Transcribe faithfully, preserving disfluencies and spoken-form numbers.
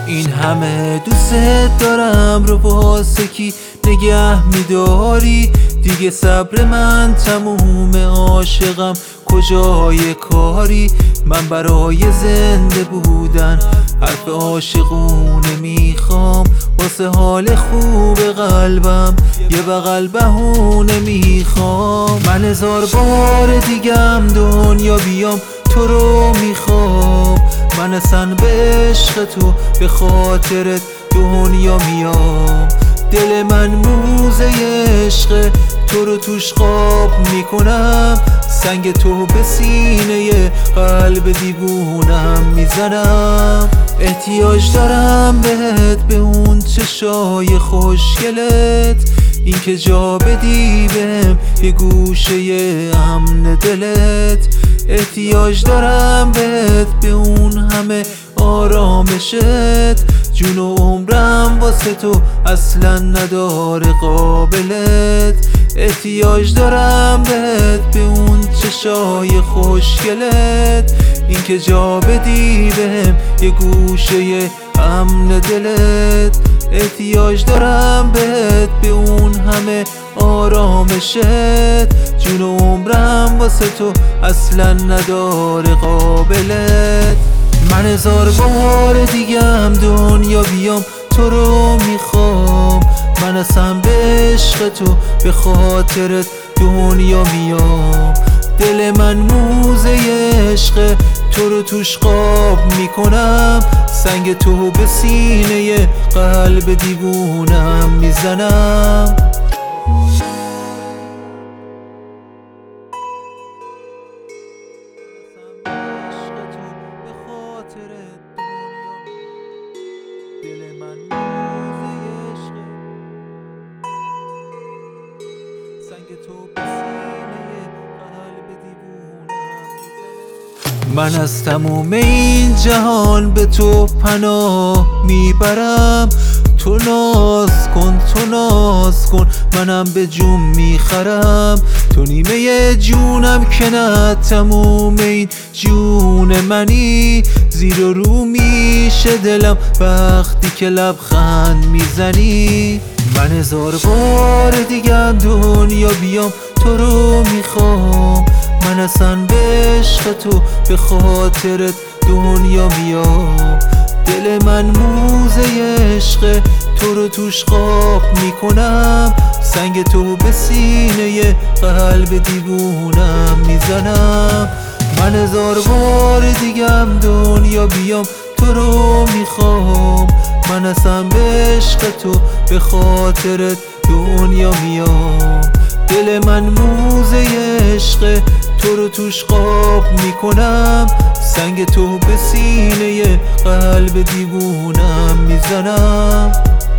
این همه دوست دارم رو واسه کی نگه میداری؟ دیگه صبر من تموم، عاشقم کجای کاری؟ من برای زنده بودن حرف عاشقونه میخوام، واسه حال خوب قلبم یه بغل بهونه میخوام. من هزار بار دیگم دنیا بیام تو رو میخوام، من اصلا به عشق تو به خاطرت دنیا میام. دل من موزه عشق تو رو توش خواب میکنم، سنگ تو به سینه قلب دیوونم میزنم. احتیاج دارم بهت، به اون چشای خوشگلت، این که جا بدی بهم یه گوشه امن دلت. احتیاج دارم بهت، به اون همه آرامشت، جون و عمرم واسه تو اصلا نداره قابلت. احتیاج دارم بهت، به اون چشای خوشگلت، این که جا بدی بهم یه گوشه امن دلت. احتیاج دارم بهت، به اون همه آرامشت، جون و عمرم واسه تو اصلا نداره قابلت. من هزار بار دیگم دنیا بیام تو رو میخوام، من اصلا به عشق تو به خاطرت دنیا میام. دل من موزه عشق تو رو توش خواب میکنم، سنگ تو به سینه قلب دیوونم میزنم. دل من موزه عشق، سنگ تو به سینه قلب دیوونم میزنم. من از تموم این جهان به تو پناه میبرم، تو ناز کن تو ناز کن منم به جون میخرم. تو نیمه جونم که نه تموم این جون منی، زیر و رو میشه دلم وقتی که لبخند میزنی. من هزار بار دیگم دنیا بیام تو رو میخوام، من اصلا به عشق تو به خاطرت دنیا میام. دل من موزه عشق تو رو توش خواب میکنم، سنگ تو به سینه قلب دیوونم میزنم. من هزار بار دیگم دنیا بیام تو رو میخوام، من اصلا به عشق تو به خاطرت دنیا میام. دل من موزه عشق تو رو توش خواب میکنم، سنگ تو به سینه قلب دیوونم میزنم.